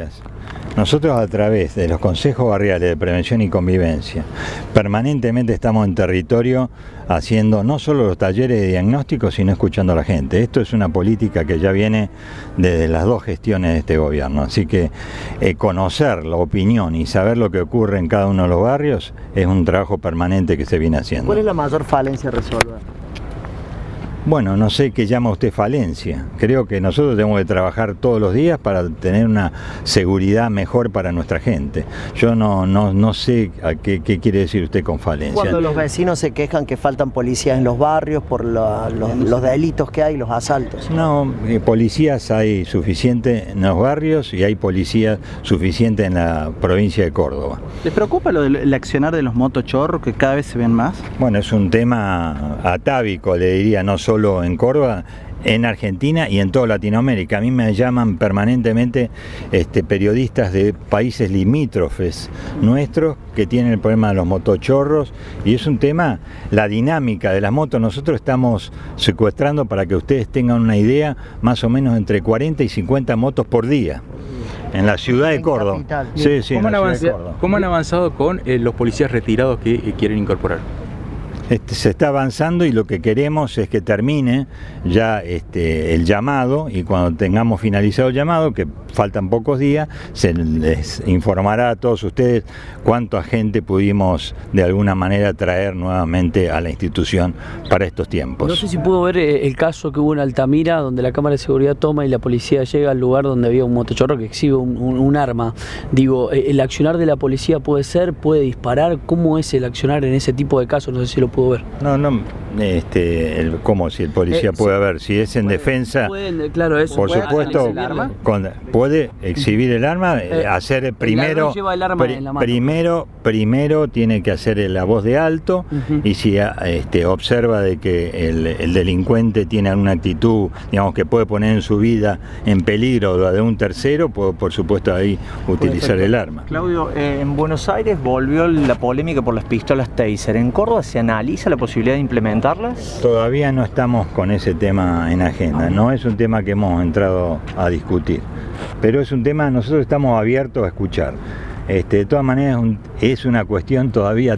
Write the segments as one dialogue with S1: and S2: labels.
S1: días. Nosotros, a través de los consejos barriales de prevención y convivencia, permanentemente estamos en territorio haciendo no solo los talleres de diagnóstico, sino escuchando a la gente. Esto es una política que ya viene desde las dos gestiones de este gobierno, así que conocer la opinión y saber lo que ocurre en cada uno de los barrios es un trabajo permanente que se viene haciendo.
S2: ¿Cuál es la mayor falencia a resolver?
S1: Bueno, no sé qué llama usted falencia. Creo que nosotros tenemos que trabajar todos los días para tener una seguridad mejor para nuestra gente. Yo no sé qué quiere decir usted con falencia.
S2: Cuando los vecinos se quejan que faltan policías en los barrios por los delitos que hay, los asaltos.
S1: No, policías hay suficiente en los barrios y hay policías suficiente en la provincia de Córdoba.
S3: ¿Les preocupa el accionar de los motochorros que cada vez se ven más?
S1: Bueno, es un tema atávico, le diría, no solo en Córdoba, en Argentina y en toda Latinoamérica. A mí me llaman permanentemente periodistas de países limítrofes nuestros que tienen el problema de los motochorros, y es un tema, la dinámica de las motos. Nosotros estamos secuestrando, para que ustedes tengan una idea, más o menos entre 40 y 50 motos por día en la ciudad de Córdoba. Sí,
S4: ¿Cómo han avanzado con los policías retirados que quieren incorporar?
S1: Se está avanzando y lo que queremos es que termine ya el llamado, y cuando tengamos finalizado el llamado, que faltan pocos días, se les informará a todos ustedes cuánta gente pudimos de alguna manera traer nuevamente a la institución para estos tiempos.
S5: No sé si pudo ver el caso que hubo en Altamira, donde la cámara de seguridad toma y la policía llega al lugar donde había un motochorro que exhibe un arma. Digo, ¿el accionar de la policía puede disparar? ¿Cómo es el accionar en ese tipo de casos? No sé si lo pudo ver.
S1: ¿Cómo si el policía puede ver? Si es en defensa,
S5: claro, eso,
S1: por supuesto, puede exhibir el arma, hacer primero, primero tiene que hacer la voz de alto, y si observa de que el delincuente tiene alguna actitud, digamos, que puede poner en su vida en peligro la de un tercero, puede, por supuesto, ahí utilizar el arma.
S2: Claudio, en Buenos Aires volvió la polémica por las pistolas Taser. ¿En Córdoba se analiza la posibilidad de implementarlas?
S1: Todavía no estamos con ese tema en agenda, no es un tema que hemos entrado a discutir, pero es un tema, nosotros estamos abiertos a escuchar. De todas maneras es una cuestión todavía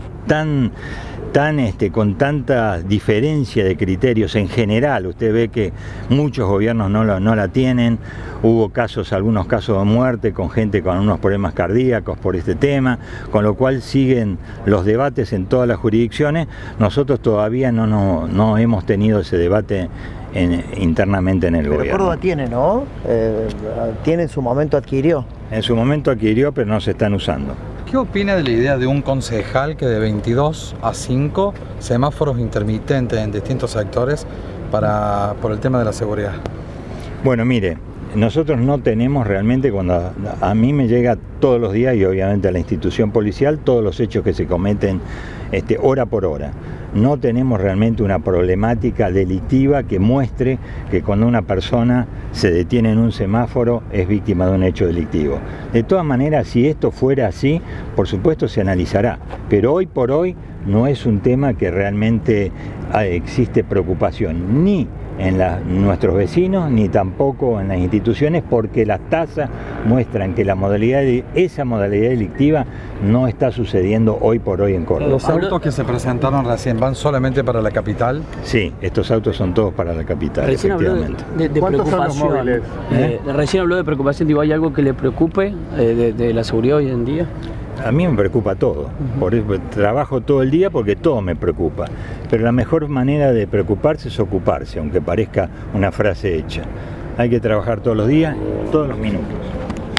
S1: con tanta diferencia de criterios en general. Usted ve que muchos gobiernos no la tienen. Hubo algunos casos de muerte con gente con unos problemas cardíacos por este tema, con lo cual siguen los debates en todas las jurisdicciones. Nosotros todavía no hemos tenido ese debate internamente en el gobierno.
S2: Pero Córdoba tiene, ¿no? En su momento adquirió.
S1: En su momento adquirió, pero no se están usando.
S6: ¿Qué opina de la idea de un concejal que de 22 a 5 semáforos intermitentes en distintos sectores por el tema de la seguridad?
S1: Bueno, mire, nosotros no tenemos realmente, cuando a mí me llega todos los días, y obviamente a la institución policial, todos los hechos que se cometen hora por hora. No tenemos realmente una problemática delictiva que muestre que cuando una persona se detiene en un semáforo es víctima de un hecho delictivo. De todas maneras, si esto fuera así, por supuesto se analizará, pero hoy por hoy no es un tema que realmente existe preocupación, ni en nuestros vecinos, ni tampoco en las instituciones, porque las tasas muestran que esa modalidad delictiva no está sucediendo hoy por hoy en Córdoba.
S6: ¿Los autos que se presentaron recién van solamente para la capital?
S1: Sí, estos autos son todos para la capital,
S5: recién
S1: efectivamente.
S5: Habló de preocupación. Recién habló de preocupación, digo, ¿hay algo que le preocupe de la seguridad hoy en día?
S1: A mí me preocupa todo, por eso trabajo todo el día porque todo me preocupa, pero la mejor manera de preocuparse es ocuparse, aunque parezca una frase hecha. Hay que trabajar todos los días, todos los minutos.